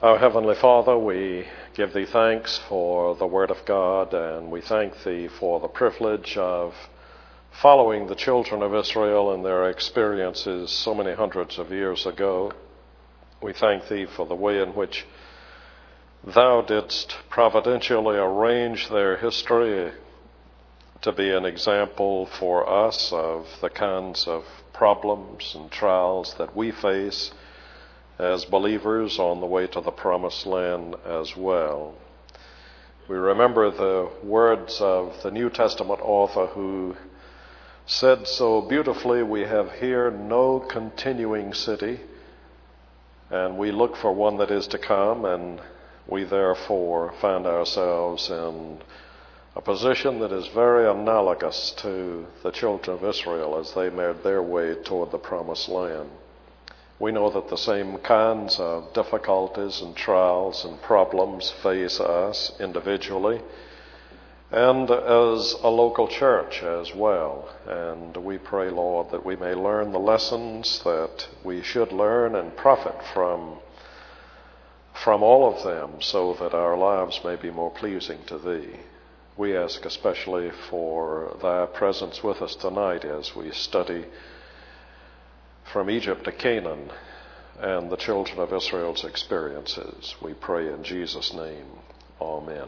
Our Heavenly Father, we give Thee thanks for the Word of God, and we thank Thee for the privilege of following the children of Israel and their experiences so many hundreds of years ago. We thank Thee for the way in which Thou didst providentially arrange their history to be an example for us of the kinds of problems and trials that we face as believers on the way to the promised land as well. We remember the words of the New Testament author who said so beautifully, "We have here no continuing city, and we look for one that is to come, and we therefore find ourselves in a position that is very analogous to the children of Israel as they made their way toward the promised land. We know that the same kinds of difficulties and trials and problems face us individually and as a local church as well. And we pray, Lord, that we may learn the lessons that we should learn and profit from all of them so that our lives may be more pleasing to Thee. We ask especially for Thy presence with us tonight as we study from Egypt to Canaan and the children of Israel's experiences. We pray in Jesus' name. Amen.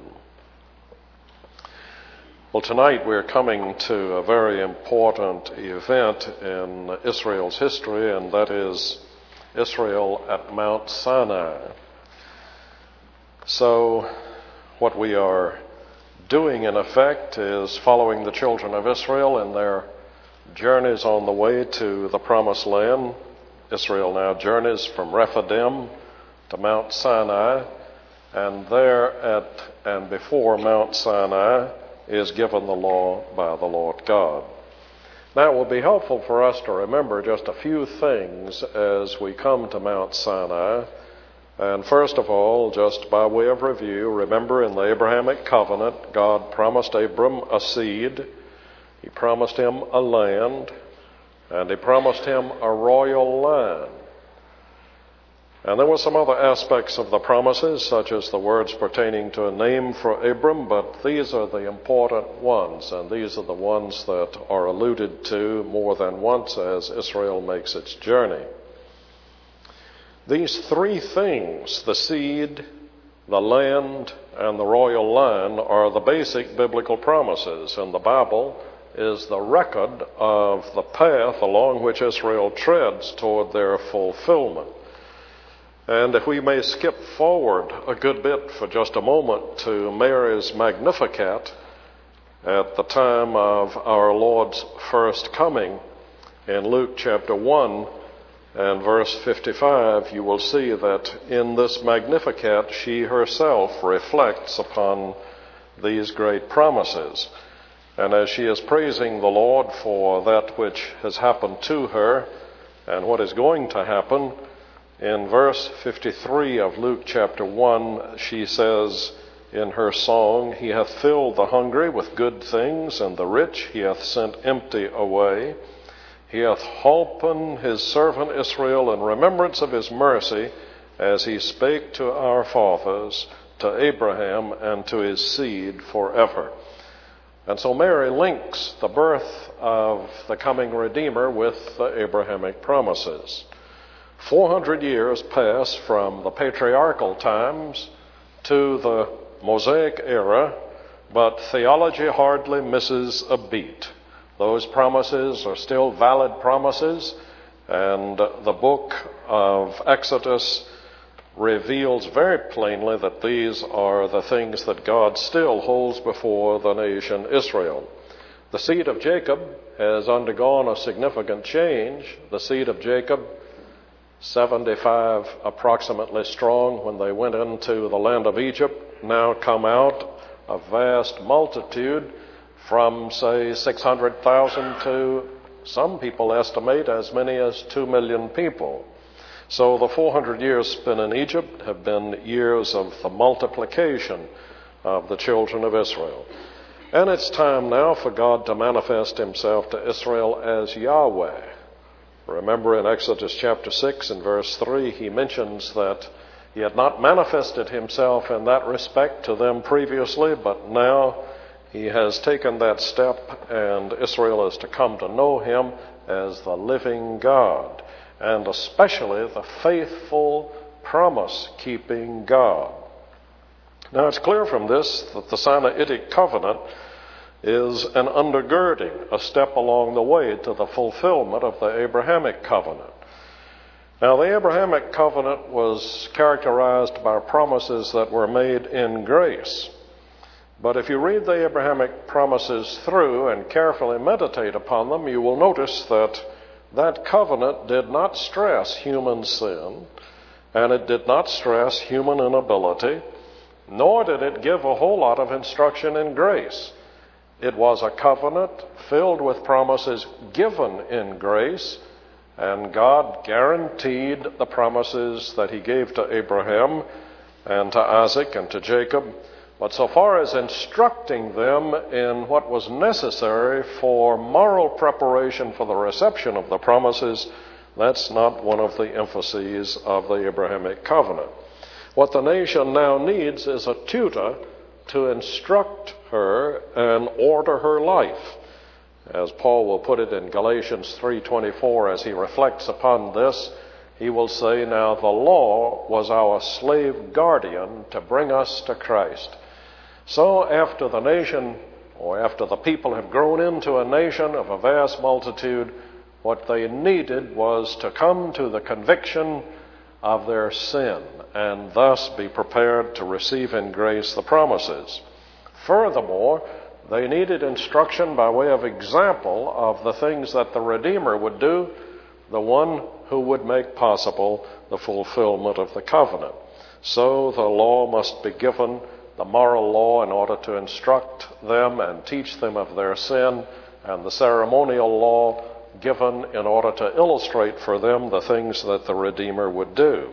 Well, tonight we're coming to a very important event in Israel's history, and that is Israel at Mount Sinai. So what we are doing, in effect, is following the children of Israel in their journeys on the way to the promised land. Israel now journeys from Rephidim to Mount Sinai, and there at and before Mount Sinai is given the law by the Lord God. Now, it will be helpful for us to remember just a few things as we come to Mount Sinai. And first of all, just by way of review, remember in the Abrahamic covenant, God promised Abram a seed, He promised him a land, and He promised him a royal line. And there were some other aspects of the promises, such as the words pertaining to a name for Abram, but these are the important ones, and these are the ones that are alluded to more than once as Israel makes its journey. These three things, the seed, the land, and the royal line, are the basic biblical promises, and the Bible is the record of the path along which Israel treads toward their fulfillment. And if we may skip forward a good bit for just a moment to Mary's Magnificat at the time of our Lord's first coming in Luke chapter 1 and verse 55, you will see that in this Magnificat she herself reflects upon these great promises. And as she is praising the Lord for that which has happened to her and what is going to happen, in verse 53 of Luke chapter 1, she says in her song, "He hath filled the hungry with good things, and the rich He hath sent empty away. He hath holpen His servant Israel in remembrance of His mercy, as He spake to our fathers, to Abraham, and to his seed forever." And so Mary links the birth of the coming Redeemer with the Abrahamic promises. 400 years pass from the patriarchal times to the Mosaic era, but theology hardly misses a beat. Those promises are still valid promises, and the book of Exodus reveals very plainly that these are the things that God still holds before the nation Israel. The seed of Jacob has undergone a significant change. The seed of Jacob, 75 approximately strong when they went into the land of Egypt, now come out a vast multitude from, say, 600,000 to, some people estimate, as many as 2 million people. So the 400 years spent in Egypt have been years of the multiplication of the children of Israel. And it's time now for God to manifest Himself to Israel as Yahweh. Remember in Exodus chapter 6 and verse 3, He mentions that He had not manifested himself in that respect to them previously, but now he has taken that step, and Israel is to come to know him as the living God, and especially the faithful, promise-keeping God. Now it's clear from this that the Sinaitic covenant is an undergirding, a step along the way to the fulfillment of the Abrahamic covenant. Now, the Abrahamic covenant was characterized by promises that were made in grace. But if you read the Abrahamic promises through and carefully meditate upon them, you will notice that that covenant did not stress human sin, and it did not stress human inability, nor did it give a whole lot of instruction in grace. It was a covenant filled with promises given in grace, and God guaranteed the promises that he gave to Abraham and to Isaac and to Jacob. But so far as instructing them in what was necessary for moral preparation for the reception of the promises, that's not one of the emphases of the Abrahamic covenant. What the nation now needs is a tutor to instruct her and order her life. As Paul will put it in Galatians 3:24, as he reflects upon this, he will say, "Now the law was our slave guardian to bring us to Christ." So after the nation, or after the people have grown into a nation of a vast multitude, what they needed was to come to the conviction of their sin and thus be prepared to receive in grace the promises. Furthermore, they needed instruction by way of example of the things that the Redeemer would do, the one who would make possible the fulfillment of the covenant. So the law must be given, the moral law, in order to instruct them and teach them of their sin, and the ceremonial law given in order to illustrate for them the things that the Redeemer would do.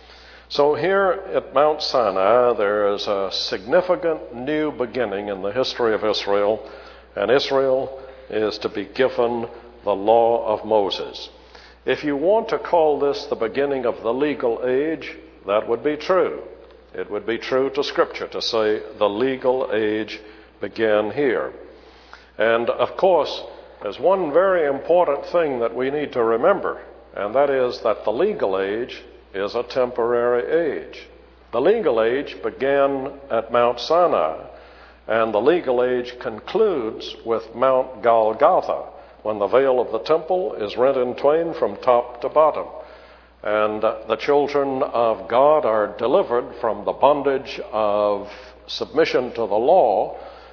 So here at Mount Sinai, there is a significant new beginning in the history of Israel, and Israel is to be given the law of Moses. If you want to call this the beginning of the legal age, that would be true. It would be true to Scripture to say the legal age began here. And of course, there's one very important thing that we need to remember, and that is that the legal age is a temporary age. The legal age began at Mount Sinai, and the legal age concludes with Mount Golgotha, when the veil of the temple is rent in twain from top to bottom, and the children of God are delivered from the bondage of submission to the law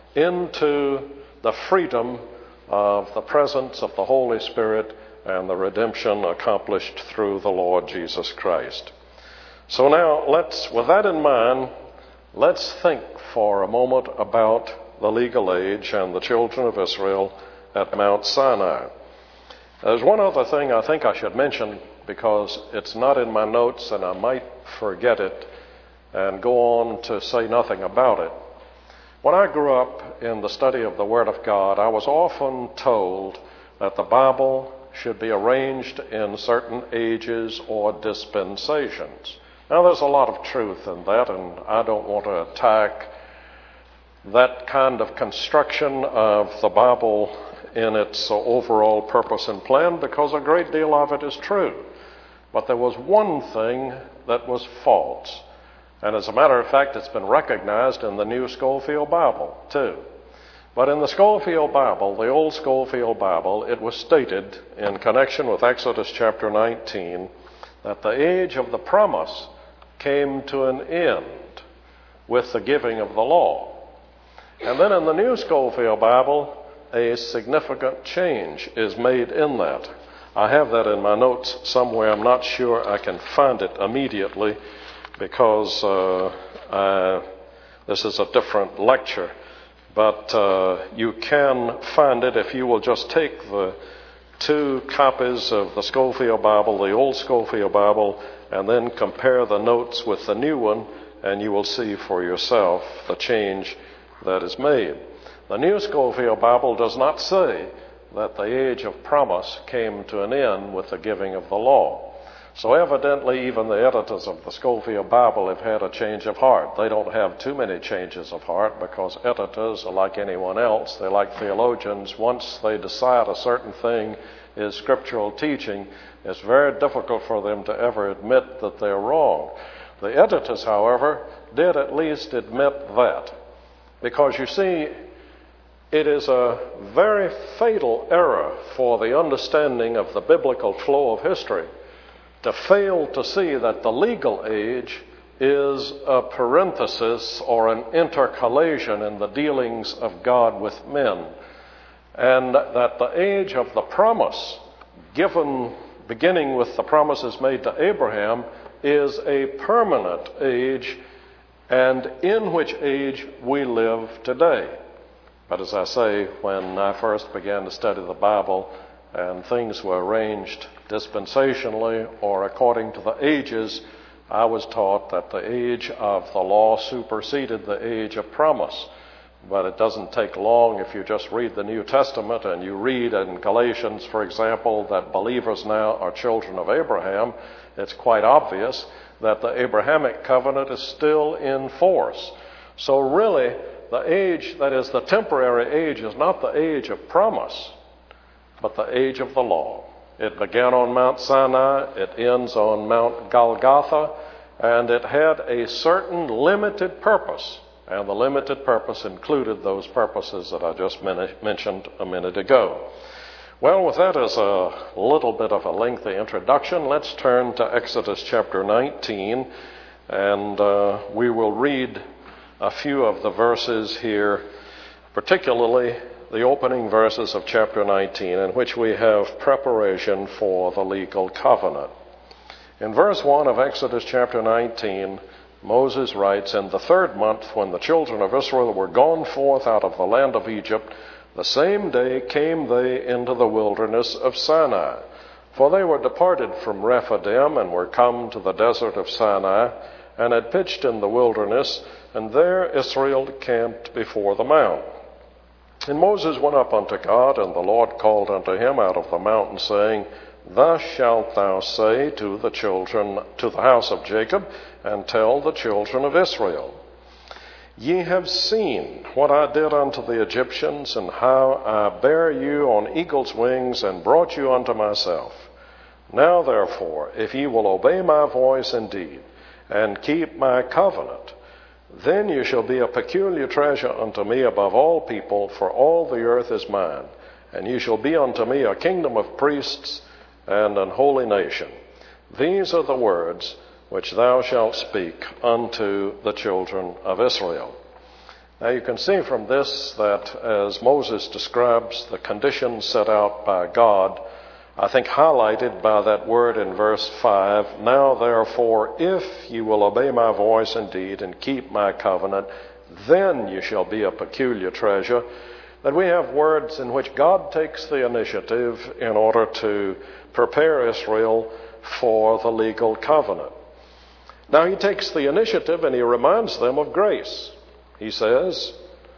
into the freedom of the presence of the Holy Spirit and the redemption accomplished through the Lord Jesus Christ. So now, with that in mind, let's think for a moment about the legal age and the children of Israel at Mount Sinai. There's one other thing I think I should mention, because it's not in my notes and I might forget it and go on to say nothing about it. When I grew up in the study of the Word of God, I was often told that the Bible should be arranged in certain ages or dispensations. Now, there's a lot of truth in that, and I don't want to attack that kind of construction of the Bible in its overall purpose and plan, because a great deal of it is true. But there was one thing that was false. And as a matter of fact, it's been recognized in the New Scofield Bible, too. But in the Scofield Bible, the old Scofield Bible, it was stated in connection with Exodus chapter 19 that the age of the promise came to an end with the giving of the law. And then in the New Scofield Bible, a significant change is made in that. I have that in my notes somewhere. I'm not sure I can find it immediately, because this is a different lecture. But you can find it if you will just take the two copies of the Scofield Bible, the old Scofield Bible, and then compare the notes with the new one, and you will see for yourself the change that is made. The New Scofield Bible does not say that the age of promise came to an end with the giving of the law. So evidently even the editors of the Scofield Bible have had a change of heart. They don't have too many changes of heart because editors are like anyone else. They're like theologians. Once they decide a certain thing is scriptural teaching, it's very difficult for them to ever admit that they're wrong. The editors, however, did at least admit that. Because you see, it is a very fatal error for the understanding of the biblical flow of history to fail to see that the legal age is a parenthesis or an intercalation in the dealings of God with men, and that the age of the promise, given beginning with the promises made to Abraham, is a permanent age, and in which age we live today. But as I say, when I first began to study the Bible and things were arranged dispensationally or according to the ages, I was taught that the age of the law superseded the age of promise. But it doesn't take long if you just read the New Testament and you read in Galatians, for example, that believers now are children of Abraham. It's quite obvious that the Abrahamic covenant is still in force. So really, the age, that is the temporary age, is not the age of promise, but the age of the law. It began on Mount Sinai, it ends on Mount Golgotha, and it had a certain limited purpose. And the limited purpose included those purposes that I just mentioned a minute ago. Well, with that as a little bit of a lengthy introduction, let's turn to Exodus chapter 19, and we will read a few of the verses here, particularly the opening verses of chapter 19, in which we have preparation for the legal covenant. In verse 1 of Exodus chapter 19, Moses writes, "In the 3rd month, when the children of Israel were gone forth out of the land of Egypt, the same day came they into the wilderness of Sinai. For they were departed from Rephidim and were come to the desert of Sinai, and had pitched in the wilderness, and there Israel camped before the mount. And Moses went up unto God, and the Lord called unto him out of the mountain, saying, Thus shalt thou say to the house of Jacob, and tell the children of Israel, Ye have seen what I did unto the Egyptians, and how I bare you on eagle's wings, and brought you unto myself. Now therefore, if ye will obey my voice indeed, and keep my covenant, then you shall be a peculiar treasure unto me above all people, for all the earth is mine. And you shall be unto me a kingdom of priests and an holy nation. These are the words which thou shalt speak unto the children of Israel." Now you can see from this that as Moses describes the conditions set out by God, I think highlighted by that word in verse 5, "Now therefore, if you will obey my voice indeed and keep my covenant, then you shall be a peculiar treasure," that we have words in which God takes the initiative in order to prepare Israel for the legal covenant. Now he takes the initiative and he reminds them of grace. He says,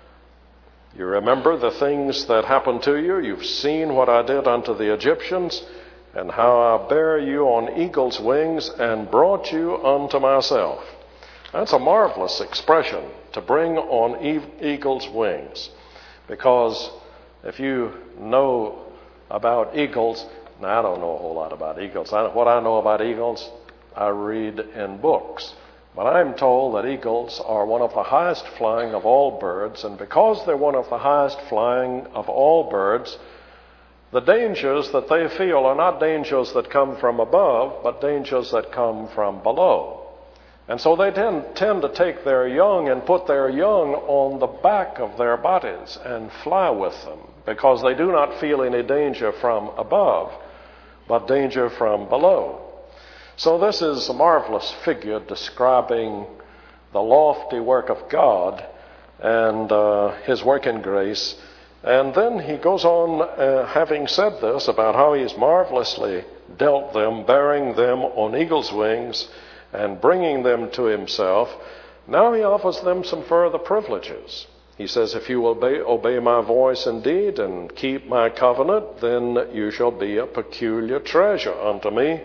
"You remember the things that happened to you. You've seen what I did unto the Egyptians, and how I bare you on eagle's wings and brought you unto myself." That's a marvelous expression, to bring on eagle's wings. Because if you know about eagles, now I don't know a whole lot about eagles. What I know about eagles, I read in books. But I'm told that eagles are one of the highest flying of all birds, and because they're one of the highest flying of all birds, the dangers that they feel are not dangers that come from above, but dangers that come from below. And so they tend to take their young and put their young on the back of their bodies and fly with them, because they do not feel any danger from above, but danger from below. So this is a marvelous figure describing the lofty work of God and his work in grace. And then he goes on, having said this, about how he's marvelously dealt them, bearing them on eagle's wings and bringing them to himself. Now he offers them some further privileges. He says, "If you will obey my voice indeed and keep my covenant, then you shall be a peculiar treasure unto me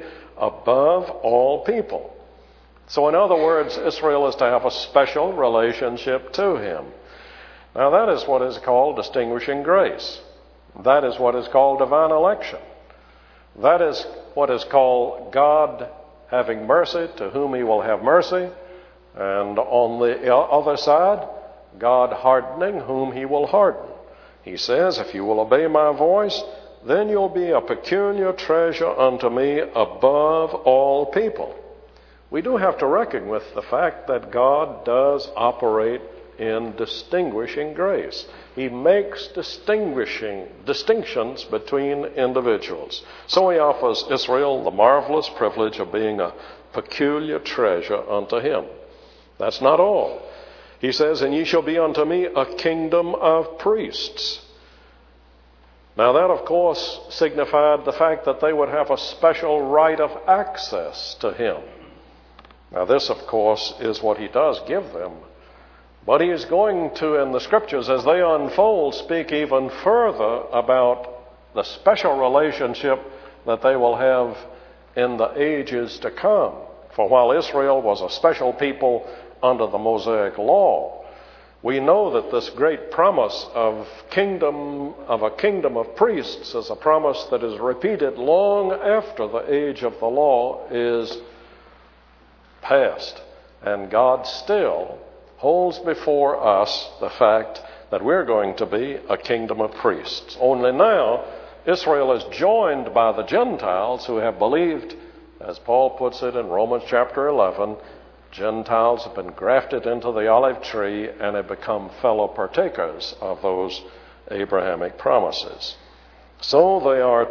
above all people. So in other words, Israel is to have a special relationship to him. Now that is what is called distinguishing grace. That is what is called divine election. That is what is called God having mercy to whom he will have mercy, and on the other side, God hardening whom he will harden. He says, if you will obey my voice, then you'll be a peculiar treasure unto me above all people. We do have to reckon with the fact that God does operate in distinguishing grace. He makes distinctions between individuals. So he offers Israel the marvelous privilege of being a peculiar treasure unto him. That's not all. He says, and ye shall be unto me a kingdom of priests. Now that, of course, signified the fact that they would have a special right of access to him. Now this, of course, is what he does give them. But he is going to, in the scriptures, as they unfold, speak even further about the special relationship that they will have in the ages to come. For while Israel was a special people under the Mosaic law, we know that this great promise of a kingdom of priests is a promise that is repeated long after the age of the law is past. And God still holds before us the fact that we're going to be a kingdom of priests. Only now, Israel is joined by the Gentiles who have believed, as Paul puts it in Romans chapter 11, Gentiles have been grafted into the olive tree and have become fellow partakers of those Abrahamic promises. So they are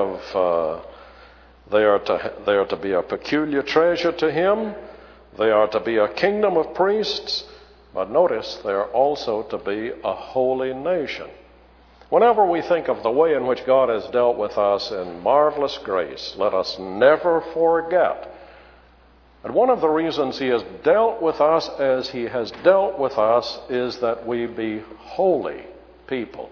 to be a peculiar treasure to him. They are to be a kingdom of priests. But notice, they are also to be a holy nation. Whenever we think of the way in which God has dealt with us in marvelous grace, let us never forget that one of the reasons he has dealt with us as he has dealt with us is that we be holy people.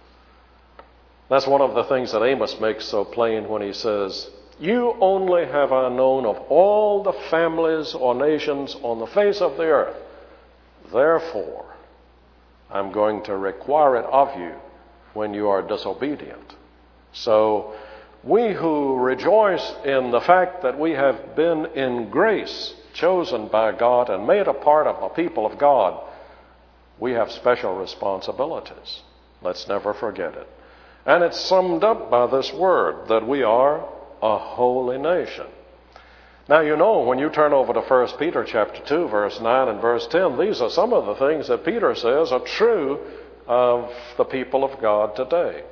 That's one of the things that Amos makes so plain when he says, you only have I known of all the families or nations on the face of the earth. Therefore, I'm going to require it of you when you are disobedient. So, we who rejoice in the fact that we have been in grace, chosen by God and made a part of the people of God, we have special responsibilities. Let's never forget it. And it's summed up by this word, that we are a holy nation. Now, you know, when you turn over to 1 Peter chapter 2, verse 9 and verse 10, these are some of the things that Peter says are true of the people of God today.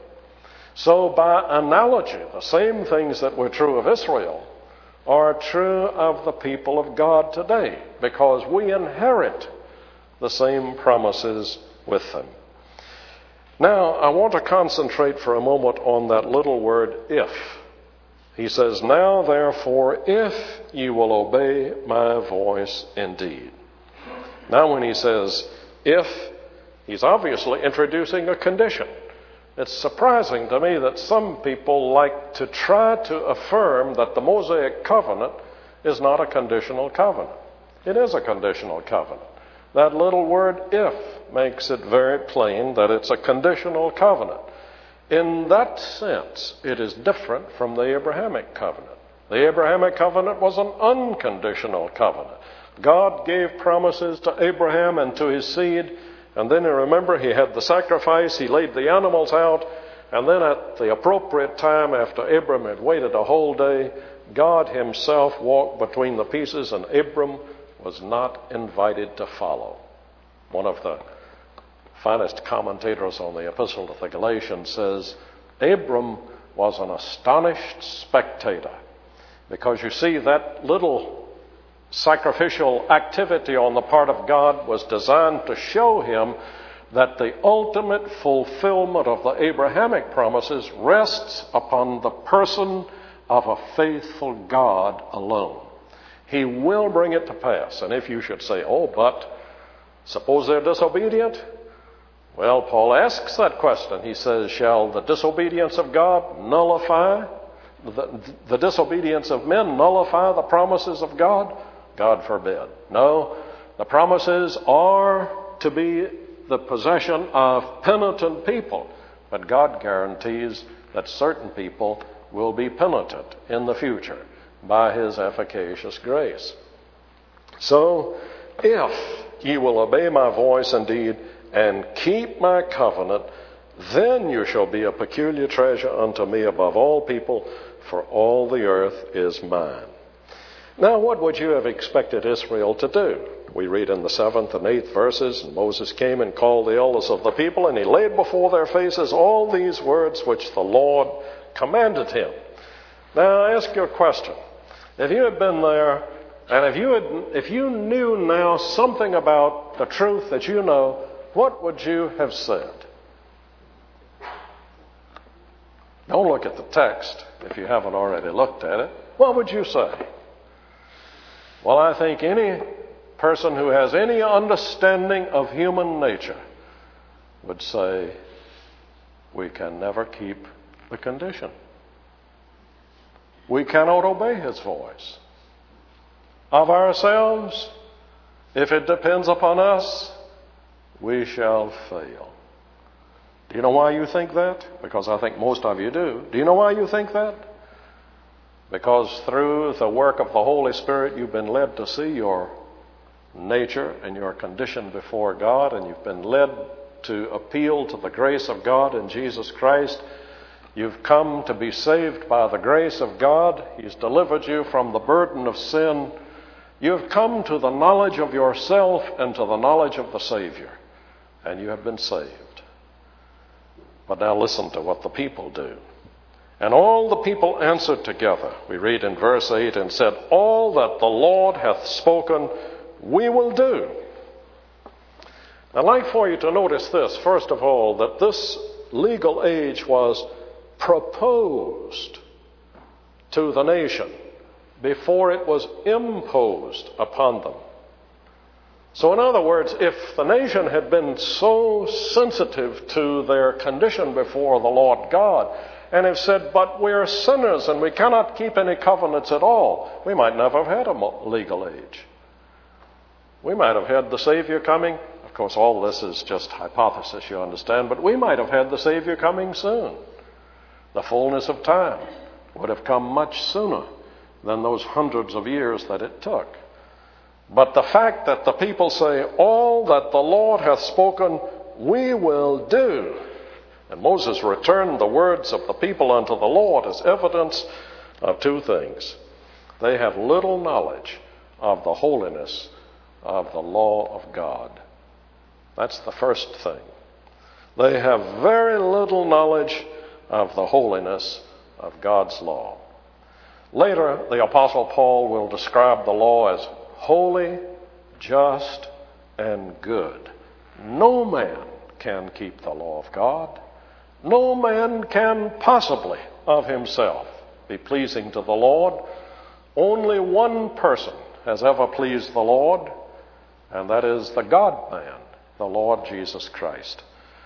So by analogy, the same things that were true of Israel are true of the people of God today, because we inherit the same promises with them. Now, I want to concentrate for a moment on that little word, if. He says, now therefore, if you will obey my voice indeed. Now when he says, if, he's obviously introducing a condition. It's surprising to me that some people like to try to affirm that the Mosaic covenant is not a conditional covenant. It is a conditional covenant. That little word, if, makes it very plain that it's a conditional covenant. In that sense, it is different from the Abrahamic covenant. The Abrahamic covenant was an unconditional covenant. God gave promises to Abraham and to his seed, and then remember, he had the sacrifice, he laid the animals out, and then at the appropriate time, after Abram had waited a whole day, God himself walked between the pieces, and Abram was not invited to follow. One of the finest commentators on the Epistle to the Galatians says, Abram was an astonished spectator, because you see, that little sacrificial activity on the part of God was designed to show him that the ultimate fulfillment of the Abrahamic promises rests upon the person of a faithful God alone. He will bring it to pass. And if you should say, oh, but suppose they're disobedient? Well, Paul asks that question. He says, shall the disobedience of God nullify the disobedience of men nullify the promises of God? God forbid. No, the promises are to be the possession of penitent people, but God guarantees that certain people will be penitent in the future by his efficacious grace. So, if ye will obey my voice indeed and keep my covenant, then you shall be a peculiar treasure unto me above all people, for all the earth is mine. Now, what would you have expected Israel to do? We read in the 7th and 8th verses, and Moses came and called the elders of the people, and he laid before their faces all these words which the Lord commanded him. Now, I ask you a question. If you had been there, and if you knew now something about the truth that you know, what would you have said? Don't look at the text if you haven't already looked at it. What would you say? Well, I think any person who has any understanding of human nature would say, we can never keep the condition. We cannot obey his voice. Of ourselves, if it depends upon us, we shall fail. Do you know why you think that? Because I think most of you do. Do you know why you think that? Because through the work of the Holy Spirit, you've been led to see your nature and your condition before God, and you've been led to appeal to the grace of God in Jesus Christ. You've come to be saved by the grace of God. He's delivered you from the burden of sin. You've come to the knowledge of yourself and to the knowledge of the Savior, and you have been saved. But now listen to what the people do. And all the people answered together, we read in verse 8, and said, all that the Lord hath spoken, we will do. I'd like for you to notice this, first of all, that this legal age was proposed to the nation before it was imposed upon them. So in other words, if the nation had been so sensitive to their condition before the Lord God, and have said, but we're sinners and we cannot keep any covenants at all, we might never have had a legal age. We might have had the Savior coming. Of course, all this is just hypothesis, you understand, but we might have had the Savior coming soon. The fullness of time would have come much sooner than those hundreds of years that it took. But the fact that the people say, all that the Lord hath spoken, we will do. And Moses returned the words of the people unto the Lord as evidence of two things. They have little knowledge of the holiness of the law of God. That's the first thing. They have very little knowledge of the holiness of God's law. Later, the Apostle Paul will describe the law as holy, just, and good. No man can keep the law of God. No man can possibly of himself be pleasing to the Lord. Only one person has ever pleased the Lord, and that is the God-man, the Lord Jesus Christ.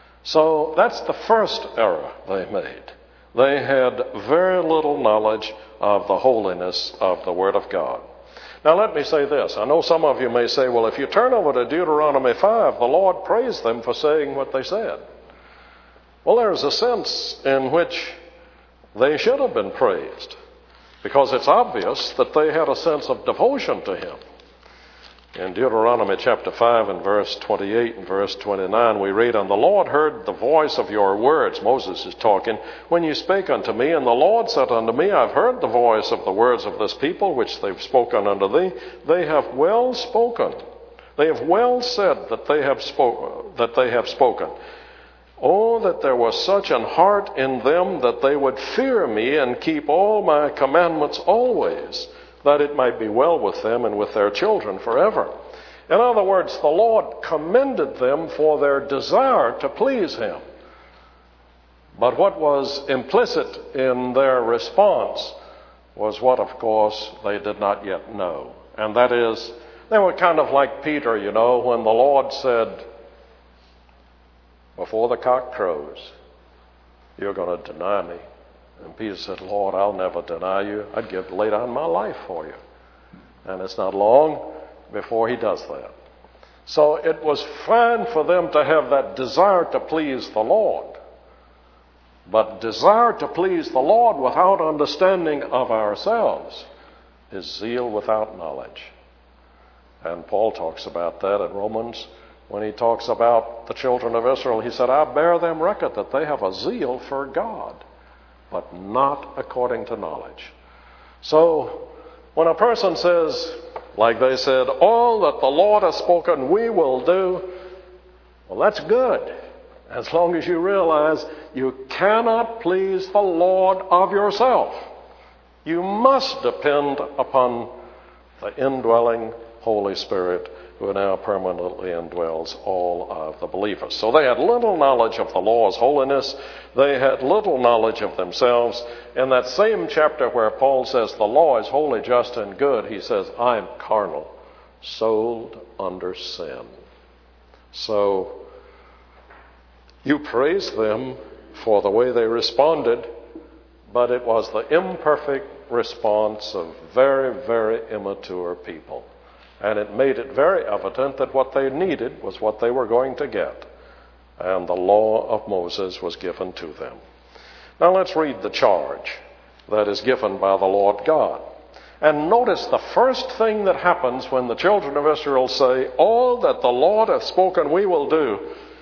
So that's the first error they made. They had very little knowledge of the holiness of the Word of God. Now let me say this. I know some of you may say, well, if you turn over to Deuteronomy 5, the Lord praised them for saying what they said. Well, there's a sense in which they should have been praised, because it's obvious that they had a sense of devotion to Him. In Deuteronomy chapter 5 and verse 28 and verse 29, we read, and the Lord heard the voice of your words, Moses is talking, when you spake unto me, and the Lord said unto me, I've heard the voice of the words of this people, which they've spoken unto thee. They have well spoken. They have well said that they have spoken. Oh, that there was such an heart in them that they would fear me and keep all my commandments always, that it might be well with them and with their children forever. In other words, the Lord commended them for their desire to please Him. But what was implicit in their response was what, of course, they did not yet know. And that is, they were kind of like Peter, when the Lord said, before the cock crows, you're going to deny me And Peter said, Lord, I'll never deny you. I'd lay down my life for you. And it's not long before he does that. So it was fine for them to have that desire to please the Lord. But desire to please the Lord without understanding of ourselves is zeal without knowledge. And Paul talks about that in Romans when he talks about the children of Israel. He said, I bear them record that they have a zeal for God, but not according to knowledge. So when a person says, like they said, all that the Lord has spoken we will do, well, that's good, as long as you realize you cannot please the Lord of yourself. You must depend upon the indwelling Holy Spirit who now permanently indwells all of the believers. So they had little knowledge of the law's holiness. They had little knowledge of themselves. In that same chapter where Paul says the law is holy, just, and good, he says, I am carnal, sold under sin. So you praise them for the way they responded, but it was the imperfect response of very, very immature people. And it made it very evident that what they needed was what they were going to get. And the law of Moses was given to them. Now let's read the charge that is given by the Lord God. And notice the first thing that happens when the children of Israel say, all that the Lord hath spoken we will do.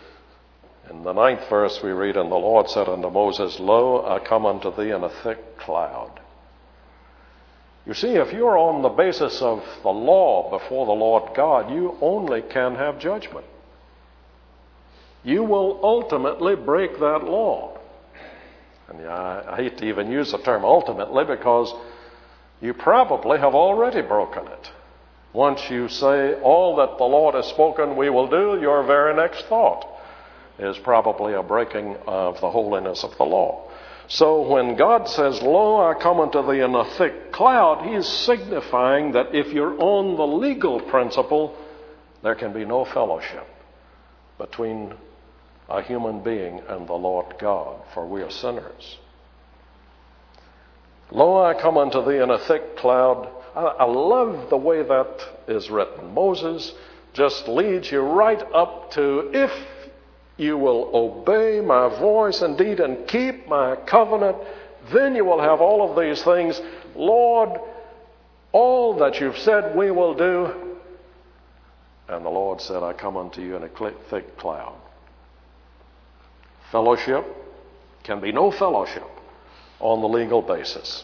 In the 9th verse we read, and the Lord said unto Moses, Lo, I come unto thee in a thick cloud. You see, if you're on the basis of the law before the Lord God, you only can have judgment. You will ultimately break that law. And I hate to even use the term ultimately because you probably have already broken it. Once you say, all that the Lord has spoken we will do, your very next thought is probably a breaking of the holiness of the law. So when God says, Lo, I come unto thee in a thick cloud, he is signifying that if you're on the legal principle, there can be no fellowship between a human being and the Lord God, for we are sinners. Lo, I come unto thee in a thick cloud. I love the way that is written. Moses just leads you right up to, if you will obey my voice indeed and keep my covenant, then you will have all of these things. Lord, all that you've said we will do. And the Lord said, I come unto you in a thick cloud. Fellowship can be no fellowship on the legal basis.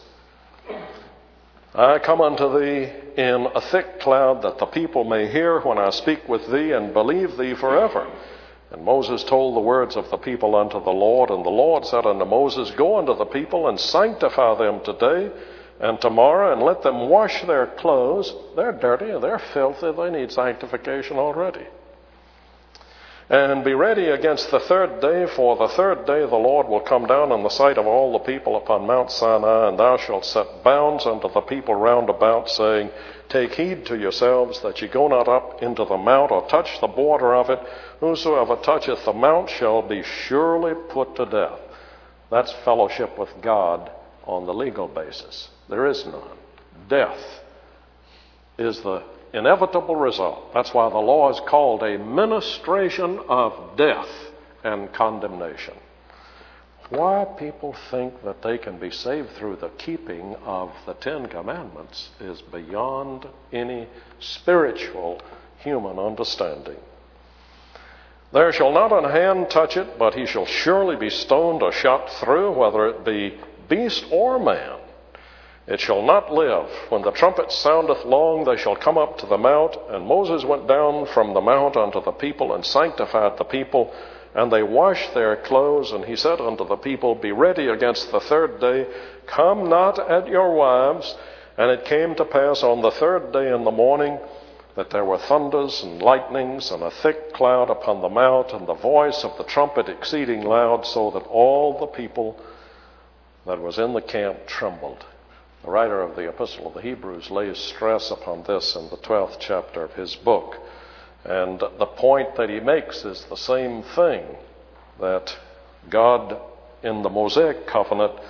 I come unto thee in a thick cloud, that the people may hear when I speak with thee and believe thee forever. And Moses told the words of the people unto the Lord, and the Lord said unto Moses, Go unto the people and sanctify them today and tomorrow, and let them wash their clothes. They're dirty, they're filthy, they need sanctification already. And be ready against the third day, for the third day the Lord will come down in the sight of all the people upon Mount Sinai, and thou shalt set bounds unto the people round about, saying, Take heed to yourselves that ye go not up into the mount, or touch the border of it. Whosoever toucheth the mount shall be surely put to death. That's fellowship with God on the legal basis. There is none. Death is the inevitable result. That's why the law is called a ministration of death and condemnation. Why people think that they can be saved through the keeping of the Ten Commandments is beyond any spiritual human understanding. There shall not an hand touch it, but he shall surely be stoned or shot through, whether it be beast or man. It shall not live. When the trumpet soundeth long, they shall come up to the mount. And Moses went down from the mount unto the people, and sanctified the people. And they washed their clothes. And he said unto the people, Be ready against the third day. Come not at your wives. And it came to pass on the third day in the morning, that there were thunders and lightnings and a thick cloud upon the mount, and the voice of the trumpet exceeding loud, so that all the people that was in the camp trembled. The writer of the Epistle of the Hebrews lays stress upon this in the 12th chapter of his book. And the point that he makes is the same thing, that God in the Mosaic covenant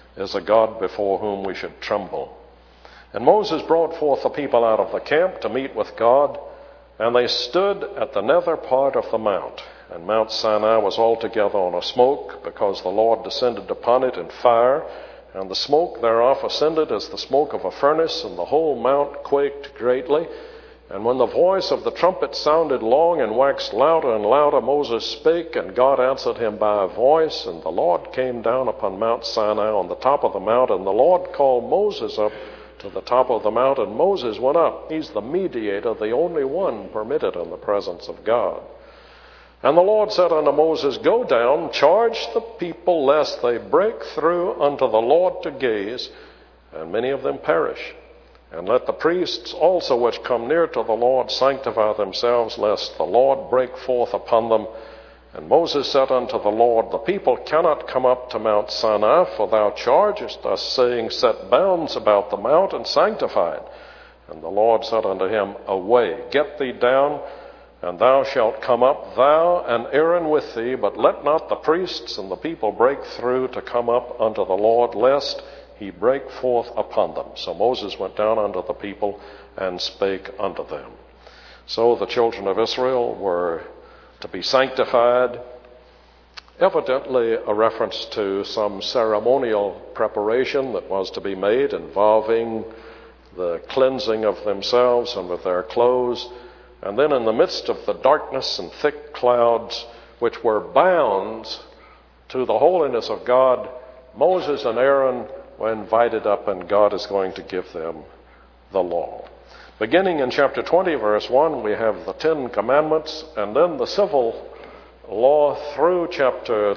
is a God before whom we should tremble. And Moses brought forth the people out of the camp to meet with God, and they stood at the nether part of the mount. And Mount Sinai was altogether on a smoke, because the Lord descended upon it in fire, and the smoke thereof ascended as the smoke of a furnace, and the whole mount quaked greatly. And when the voice of the trumpet sounded long and waxed louder and louder, Moses spake, and God answered him by a voice. And the Lord came down upon Mount Sinai on the top of the mount, and the Lord called Moses up to the top of the mount, and Moses went up. He's the mediator, the only one permitted in the presence of God. And the Lord said unto Moses, Go down, charge the people, lest they break through unto the Lord to gaze, and many of them perish. And let the priests also which come near to the Lord sanctify themselves, lest the Lord break forth upon them. And Moses said unto the Lord, The people cannot come up to Mount Sinai, for thou chargest us, saying, Set bounds about the mount and sanctify it. And the Lord said unto him, Away, get thee down, and thou shalt come up, thou and Aaron with thee, but let not the priests and the people break through to come up unto the Lord, lest he break forth upon them. So Moses went down unto the people and spake unto them. So the children of Israel were to be sanctified, evidently a reference to some ceremonial preparation that was to be made involving the cleansing of themselves and of their clothes. And then in the midst of the darkness and thick clouds, which were bounds to the holiness of God, Moses and Aaron were invited up, and God is going to give them the law. Beginning in chapter 20, verse 1, we have the 10 Commandments, and then the civil law through chapter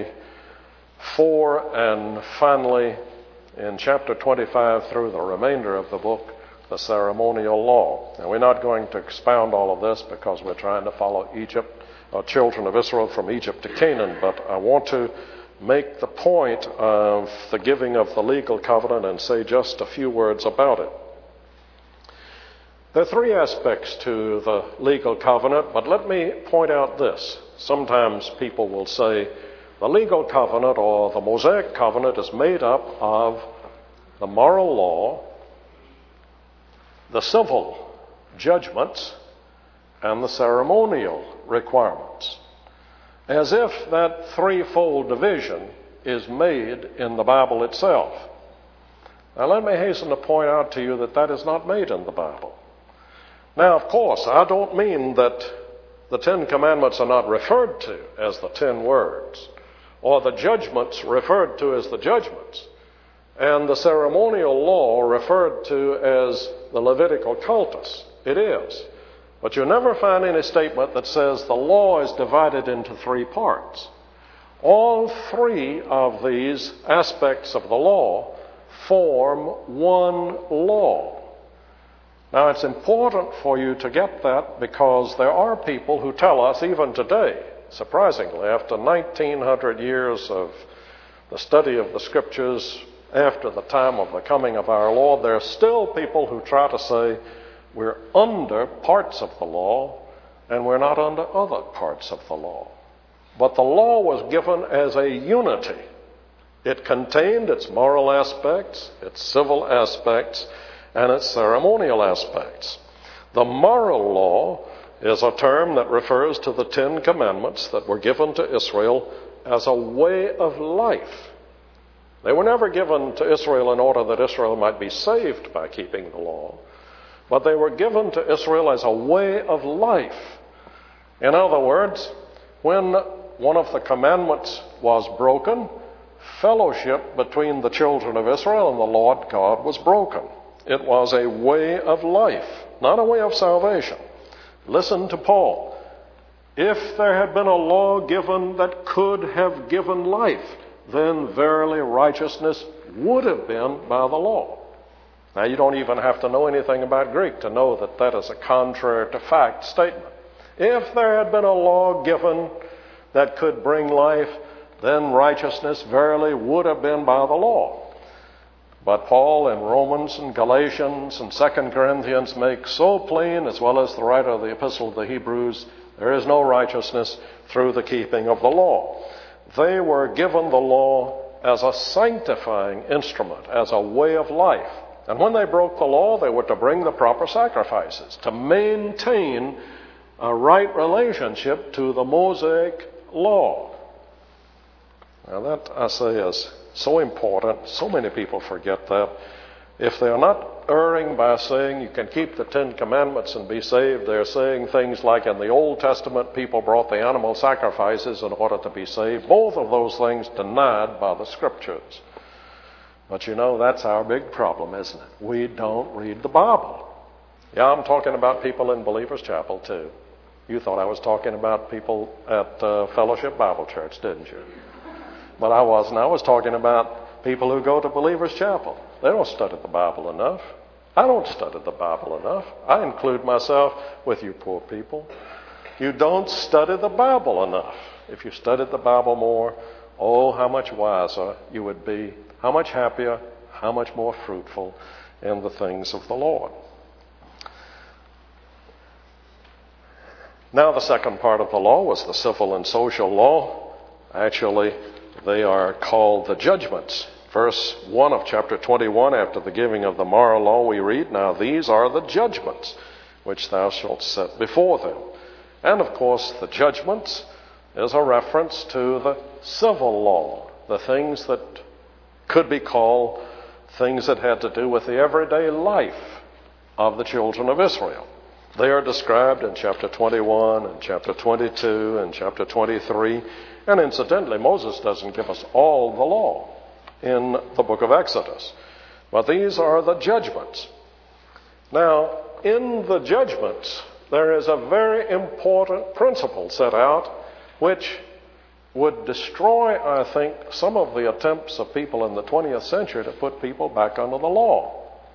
24, and finally in chapter 25 through the remainder of the book, the ceremonial law. Now, we're not going to expound all of this because we're trying to follow children of Israel from Egypt to Canaan, but I want to make the point of the giving of the legal covenant and say just a few words about it. There are 3 aspects to the legal covenant, but let me point out this. Sometimes people will say the legal covenant or the Mosaic covenant is made up of the moral law, the civil judgments, and the ceremonial requirements, as if that threefold division is made in the Bible itself. Now, let me hasten to point out to you that that is not made in the Bible. Now, of course, I don't mean that the 10 Commandments are not referred to as the 10 words, or the judgments referred to as the judgments, and the ceremonial law referred to as the Levitical cultus. It is. But you never find any statement that says the law is divided into 3 parts. All 3 of these aspects of the law form one law. Now, it's important for you to get that, because there are people who tell us, even today, surprisingly, after 1900 years of the study of the Scriptures, after the time of the coming of our Lord, there are still people who try to say we're under parts of the law and we're not under other parts of the law. But the law was given as a unity. It contained its moral aspects, its civil aspects, and its ceremonial aspects. The moral law is a term that refers to the 10 Commandments that were given to Israel as a way of life. They were never given to Israel in order that Israel might be saved by keeping the law, but they were given to Israel as a way of life. In other words, when one of the commandments was broken, fellowship between the children of Israel and the Lord God was broken. It was a way of life, not a way of salvation. Listen to Paul. If there had been a law given that could have given life, then verily righteousness would have been by the law. Now, you don't even have to know anything about Greek to know that that is a contrary to fact statement. If there had been a law given that could bring life, then righteousness verily would have been by the law. But Paul in Romans and Galatians and 2 Corinthians make so plain, as well as the writer of the Epistle of the Hebrews, there is no righteousness through the keeping of the law. They were given the law as a sanctifying instrument, as a way of life. And when they broke the law, they were to bring the proper sacrifices, to maintain a right relationship to the Mosaic law. Now that, I say, is so important. So many people forget that. If they're not erring by saying you can keep the Ten Commandments and be saved, they're saying things like in the Old Testament people brought the animal sacrifices in order to be saved. Both of those things denied by the Scriptures. But you know, that's our big problem, isn't it? We don't read the Bible. Yeah, I'm talking about people in Believers Chapel too. You thought I was talking about people at Fellowship Bible Church, didn't you? But I wasn't. I was talking about people who go to Believers Chapel. They don't study the Bible enough. I don't study the Bible enough. I include myself with you poor people. You don't study the Bible enough. If you studied the Bible more, oh, how much wiser you would be, how much happier, how much more fruitful in the things of the Lord. Now, the second part of the law was the civil and social law. Actually, they are called the judgments. Verse 1 of chapter 21, after the giving of the moral law, we read, "Now these are the judgments which thou shalt set before them." And of course, the judgments is a reference to the civil law, the things that could be called things that had to do with the everyday life of the children of Israel. They are described in chapter 21 and chapter 22 and chapter 23. And incidentally, Moses doesn't give us all the law in the book of Exodus. But these are the judgments. Now, in the judgments, there is a very important principle set out which would destroy, I think, some of the attempts of people in the 20th century to put people back under the law.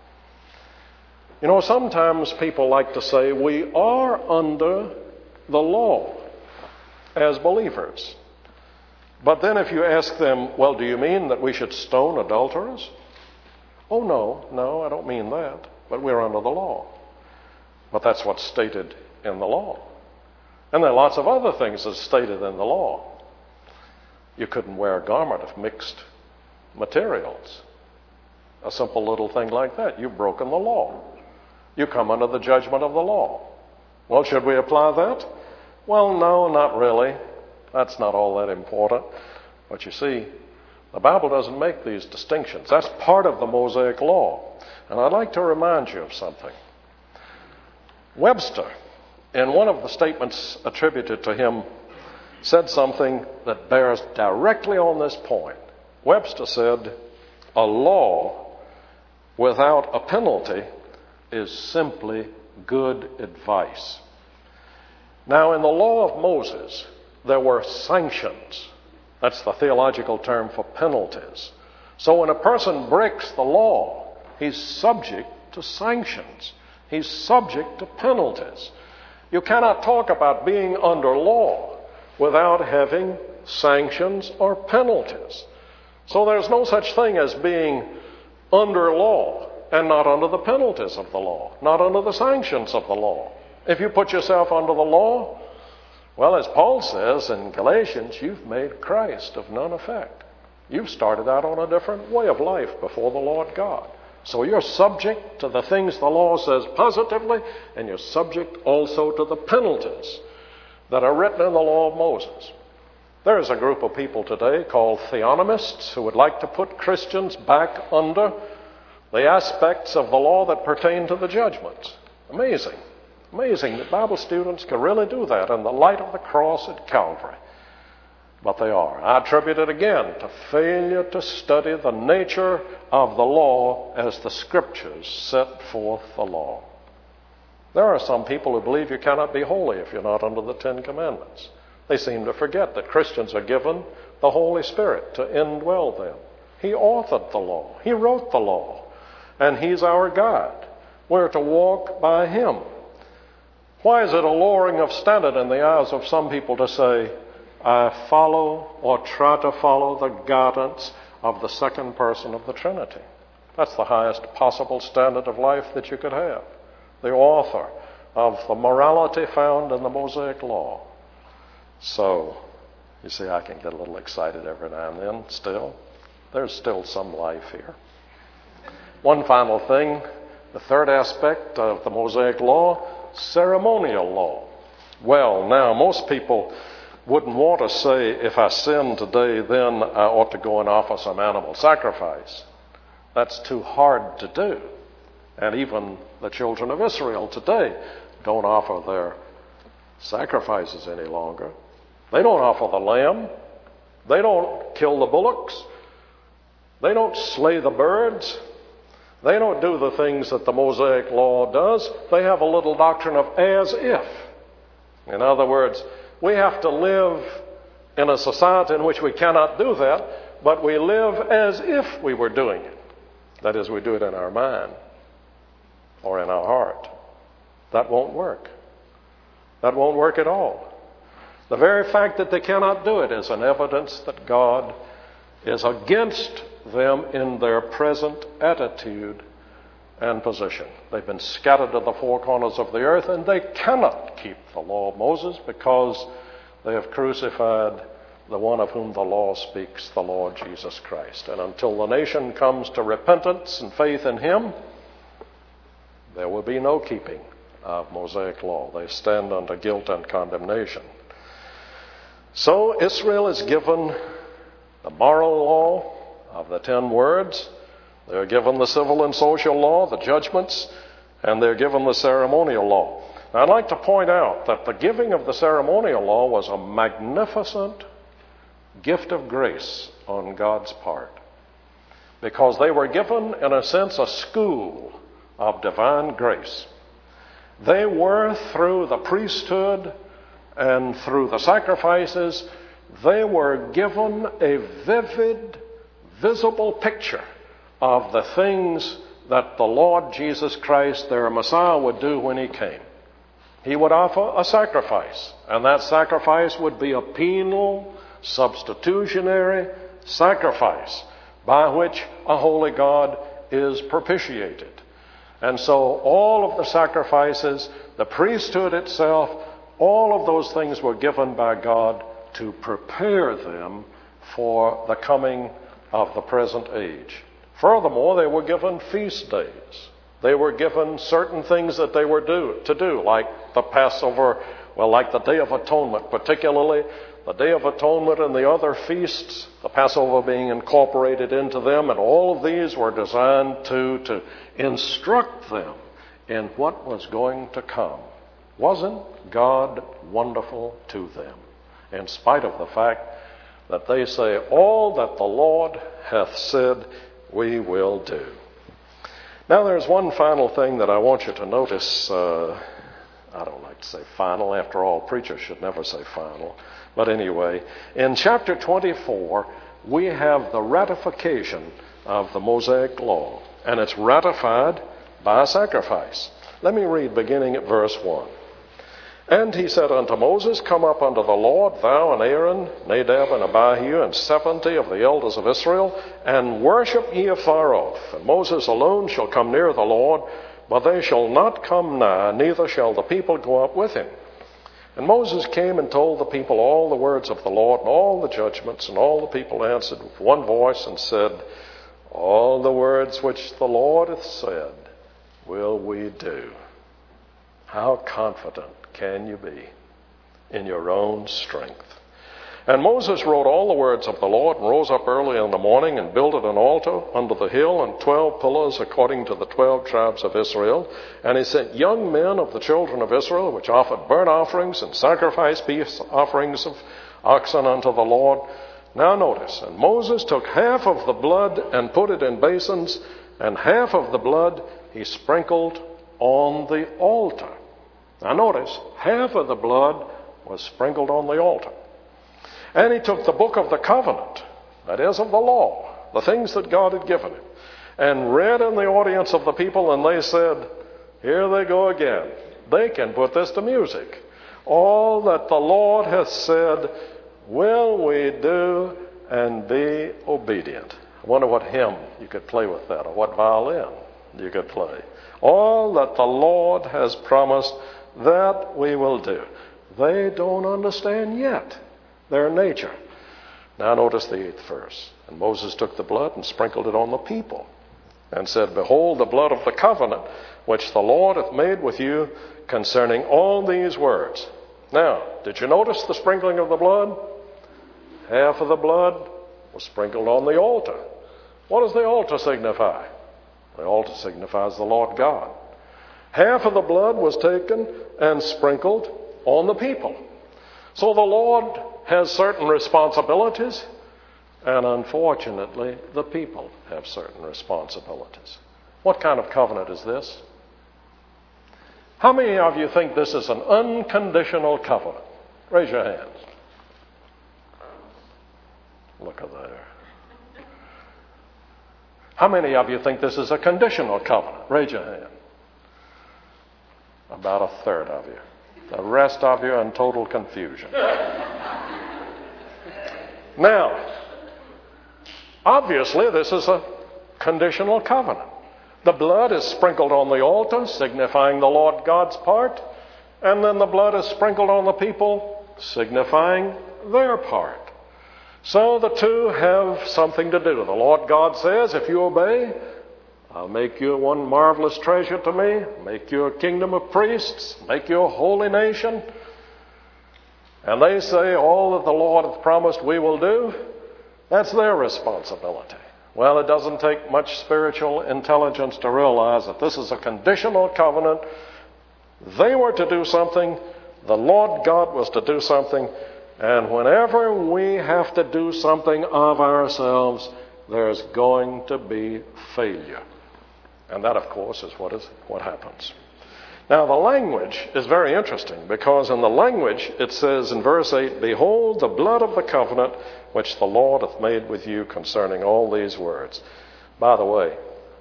You know, sometimes people like to say we are under the law as believers. But then if you ask them, well, do you mean that we should stone adulterers? Oh, no, I don't mean that. But we're under the law. But that's what's stated in the law. And there are lots of other things that's stated in the law. You couldn't wear a garment of mixed materials. A simple little thing like that. You've broken the law. You come under the judgment of the law. Well, should we apply that? Well, no, not really. That's not all that important. But you see, the Bible doesn't make these distinctions. That's part of the Mosaic law. And I'd like to remind you of something. Webster, in one of the statements attributed to him, said something that bears directly on this point. Webster said, "A law without a penalty is simply good advice." Now, in the law of Moses, there were sanctions. That's the theological term for penalties. So when a person breaks the law, he's subject to sanctions. He's subject to penalties. You cannot talk about being under law without having sanctions or penalties. So there's no such thing as being under law and not under the penalties of the law, not under the sanctions of the law. If you put yourself under the law, well, as Paul says in Galatians, you've made Christ of none effect. You've started out on a different way of life before the Lord God. So you're subject to the things the law says positively, and you're subject also to the penalties that are written in the law of Moses. There is a group of people today called theonomists who would like to put Christians back under the aspects of the law that pertain to the judgments. Amazing. Amazing that Bible students can really do that in the light of the cross at Calvary. But they are. I attribute it again to failure to study the nature of the law as the Scriptures set forth the law. There are some people who believe you cannot be holy if you're not under the Ten Commandments. They seem to forget that Christians are given the Holy Spirit to indwell them. He authored the law. He wrote the law. And He's our guide. We're to walk by Him. Why is it a lowering of standard in the eyes of some people to say, I follow or try to follow the guidance of the second person of the Trinity? That's the highest possible standard of life that you could have. The author of the morality found in the Mosaic Law. So, you see, I can get a little excited every now and then still. There's still some life here. One final thing, the third aspect of the Mosaic Law, ceremonial law. Well, now, most people wouldn't want to say, if I sin today, then I ought to go and offer some animal sacrifice. That's too hard to do. And even the children of Israel today don't offer their sacrifices any longer. They don't offer the lamb. They don't kill the bullocks. They don't slay the birds. They don't do the things that the Mosaic Law does. They have a little doctrine of as if. In other words, we have to live in a society in which we cannot do that, but we live as if we were doing it. That is, we do it in our mind or in our heart. That won't work. That won't work at all. The very fact that they cannot do it is an evidence that God is against them in their present attitude and position. They've been scattered to the four corners of the earth, and they cannot keep the law of Moses because they have crucified the one of whom the law speaks, the Lord Jesus Christ. And until the nation comes to repentance and faith in him, there will be no keeping of Mosaic law. They stand under guilt and condemnation. So Israel is given the moral law of the 10 words. They're given the civil and social law, the judgments, and they're given the ceremonial law. Now, I'd like to point out that the giving of the ceremonial law was a magnificent gift of grace on God's part, because they were given, in a sense, a school of divine grace. They were, through the priesthood and through the sacrifices, they were given a vivid, visible picture of the things that the Lord Jesus Christ, their Messiah, would do when he came. He would offer a sacrifice, and that sacrifice would be a penal, substitutionary sacrifice by which a holy God is propitiated. And so all of the sacrifices, the priesthood itself, all of those things were given by God to prepare them for the coming of the present age. Furthermore, they were given feast days. They were given certain things that they were to do, like the Passover, like the Day of Atonement, particularly the Day of Atonement and the other feasts, the Passover being incorporated into them, and all of these were designed to instruct them in what was going to come. Wasn't God wonderful to them, in spite of the fact that they say, all that the Lord hath said we will do. Now there's one final thing that I want you to notice. I don't like to say final. After all, preachers should never say final. But anyway, in chapter 24, we have the ratification of the Mosaic Law, and it's ratified by a sacrifice. Let me read beginning at verse 1. And he said unto Moses, Come up unto the Lord, thou and Aaron, Nadab and Abihu, and 70 of the elders of Israel, and worship ye afar off. And Moses alone shall come near the Lord, but they shall not come nigh, neither shall the people go up with him. And Moses came and told the people all the words of the Lord, and all the judgments, and all the people answered with one voice, and said, All the words which the Lord hath said will we do. How confident can you be in your own strength? And Moses wrote all the words of the Lord, and rose up early in the morning, and builded an altar under the hill, and 12 pillars according to the 12 tribes of Israel. And he sent young men of the children of Israel, which offered burnt offerings and sacrificed peace offerings of oxen unto the Lord. Now notice, and Moses took half of the blood and put it in basins, and half of the blood he sprinkled on the altar. Now notice, half of the blood was sprinkled on the altar. And he took the book of the covenant, that is, of the law, the things that God had given him, and read in the audience of the people, and they said, Here they go again. They can put this to music. All that the Lord hath said will we do, and be obedient. I wonder what hymn you could play with that, or what violin you could play. All that the Lord has promised, that we will do. They don't understand yet their nature. Now notice the 8th verse. And Moses took the blood and sprinkled it on the people, and said, Behold, the blood of the covenant which the Lord hath made with you concerning all these words. Now, did you notice the sprinkling of the blood? Half of the blood was sprinkled on the altar. What does the altar signify? The altar signifies the Lord God. Half of the blood was taken and sprinkled on the people. So the Lord has certain responsibilities, and unfortunately, the people have certain responsibilities. What kind of covenant is this? How many of you think this is an unconditional covenant? Raise your hands. Look at there. How many of you think this is a conditional covenant? Raise your hand. About a third of you. The rest of you are in total confusion. Now, obviously, this is a conditional covenant. The blood is sprinkled on the altar, signifying the Lord God's part, and then the blood is sprinkled on the people, signifying their part. So the two have something to do. The Lord God says, if you obey, I'll make you one marvelous treasure to me, make you a kingdom of priests, make you a holy nation. And they say, all that the Lord hath promised we will do. That's their responsibility. Well, it doesn't take much spiritual intelligence to realize that this is a conditional covenant. They were to do something. The Lord God was to do something. And whenever we have to do something of ourselves, there's going to be failure. And that, of course, is what happens. Now, the language is very interesting, because in the language it says in verse 8, Behold, the blood of the covenant which the Lord hath made with you concerning all these words. By the way,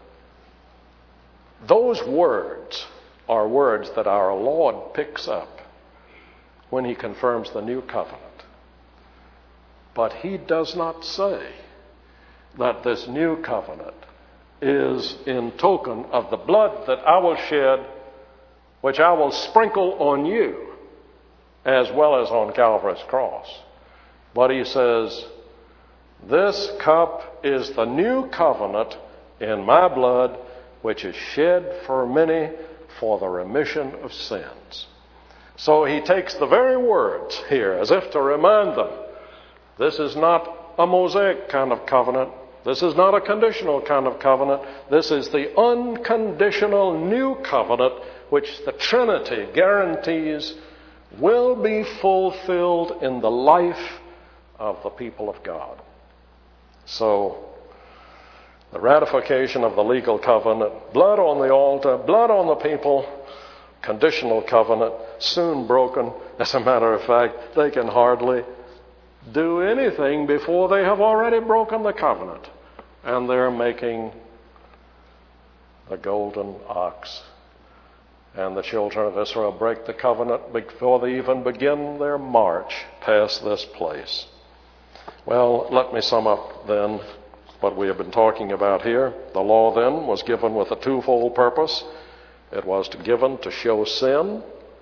those words are words that our Lord picks up when he confirms the new covenant. But he does not say that this new covenant is in token of the blood that I will shed, which I will sprinkle on you, as well as on Calvary's cross. But he says, this cup is the new covenant in my blood, which is shed for many for the remission of sins. So he takes the very words here as if to remind them, this is not a Mosaic kind of covenant. This is not a conditional kind of covenant. This is the unconditional new covenant which the Trinity guarantees will be fulfilled in the life of the people of God. So, the ratification of the legal covenant, blood on the altar, blood on the people, conditional covenant, soon broken. As a matter of fact, they can hardly do anything before they have already broken the covenant. And they're making the golden ox. And the children of Israel break the covenant before they even begin their march past this place. Well, let me sum up then what we have been talking about here. The law then was given with a twofold purpose. It was given to show sin.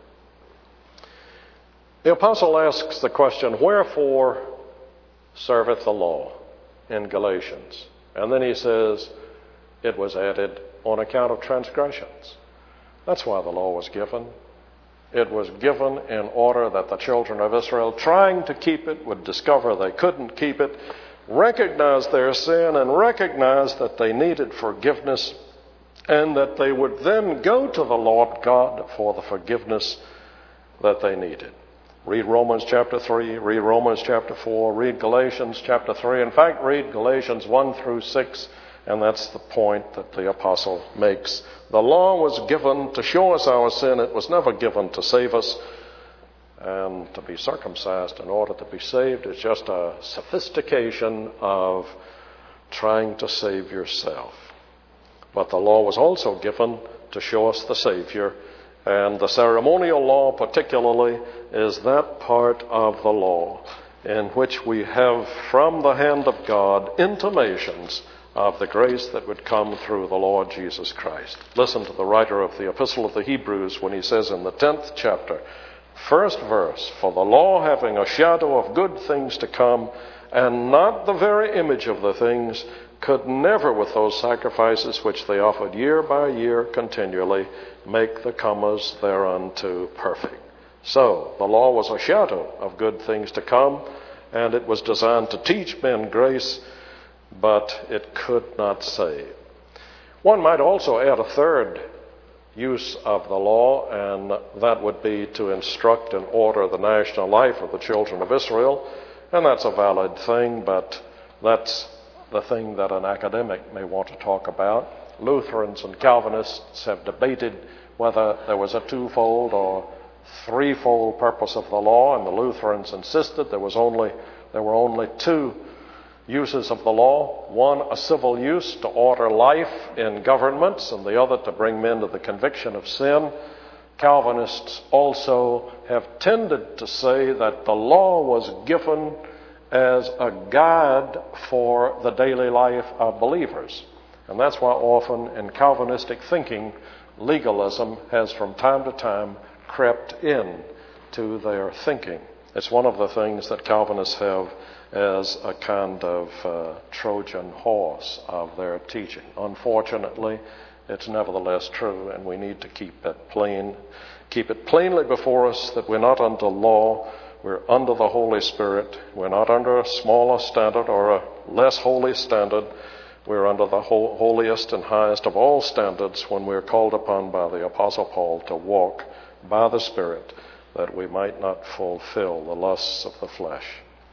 The apostle asks the question, wherefore serveth the law in Galatians? And then he says, it was added on account of transgressions. That's why the law was given. It was given in order that the children of Israel, trying to keep it, would discover they couldn't keep it, recognize their sin, and recognize that they needed forgiveness, and that they would then go to the Lord God for the forgiveness that they needed. Read Romans chapter 3, read Romans chapter 4, read Galatians chapter 3. In fact, read Galatians 1 through 6, and that's the point that the apostle makes. The law was given to show us our sin. It was never given to save us. And to be circumcised in order to be saved is just a sophistication of trying to save yourself. But the law was also given to show us the Savior. And the ceremonial law particularly is that part of the law in which we have from the hand of God intimations of the grace that would come through the Lord Jesus Christ. Listen to the writer of the Epistle of the Hebrews when he says in the 10th chapter First verse, for the law having a shadow of good things to come, and not the very image of the things, could never with those sacrifices which they offered year by year continually make the comers thereunto perfect. So, the law was a shadow of good things to come, and it was designed to teach men grace, but it could not save. One might also add a third use of the law, and that would be to instruct and order the national life of the children of Israel. And that's a valid thing, but that's the thing that an academic may want to talk about. Lutherans and Calvinists have debated whether there was a twofold or threefold purpose of the law, and the Lutherans insisted there were only two uses of the law. One, a civil use to order life in governments, and the other to bring men to the conviction of sin. Calvinists also have tended to say that the law was given as a guide for the daily life of believers. And that's why often in Calvinistic thinking, legalism has from time to time crept in to their thinking. It's one of the things that Calvinists have as a kind of Trojan horse of their teaching. Unfortunately, it's nevertheless true, and we need to keep it plainly before us that we're not under law, we're under the Holy Spirit. We're not under a smaller standard or a less holy standard. We're under the holiest and highest of all standards when we're called upon by the Apostle Paul to walk by the Spirit, that we might not fulfill the lusts of the flesh.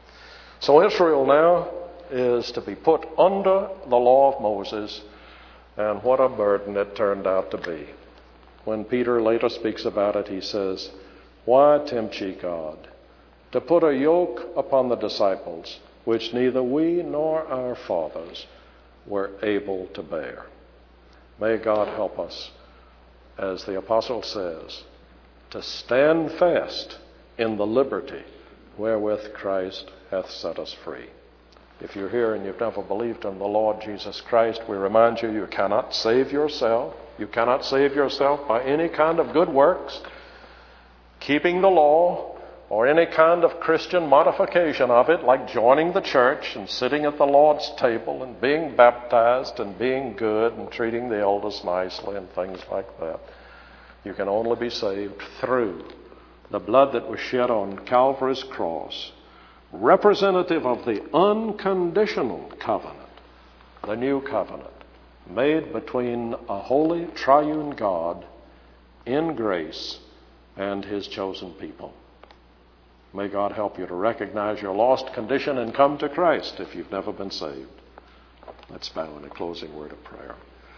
So Israel now is to be put under the law of Moses, and what a burden it turned out to be. When Peter later speaks about it, he says, "Why tempt ye God to put a yoke upon the disciples, which neither we nor our fathers were able to bear?" May God help us, as the apostle says, to stand fast in the liberty wherewith Christ hath set us free. If you're here and you've never believed in the Lord Jesus Christ, we remind you, you cannot save yourself. You cannot save yourself by any kind of good works, keeping the law, or any kind of Christian modification of it, like joining the church and sitting at the Lord's table and being baptized and being good and treating the elders nicely and things like that. You can only be saved through the blood that was shed on Calvary's cross, representative of the unconditional covenant, the new covenant, made between a holy triune God in grace and his chosen people. May God help you to recognize your lost condition and come to Christ if you've never been saved. Let's bow in a closing word of prayer.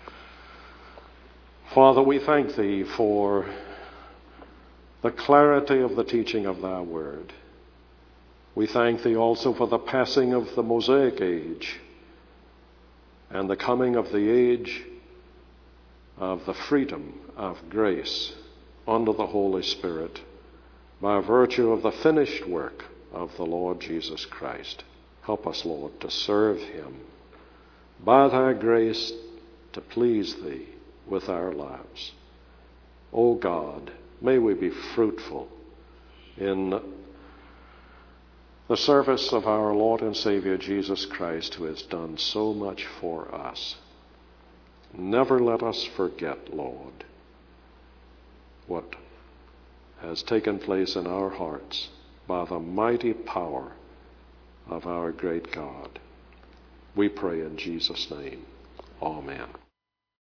Father, we thank thee for the clarity of the teaching of thy word. We thank thee also for the passing of the Mosaic age and the coming of the age of the freedom of grace under the Holy Spirit by virtue of the finished work of the Lord Jesus Christ. Help us, Lord, to serve him by thy grace, to please thee with our lives. O God, may we be fruitful in the service of our Lord and Savior Jesus Christ, who has done so much for us. Never let us forget, Lord, what has taken place in our hearts by the mighty power of our great God. We pray in Jesus' name. Amen.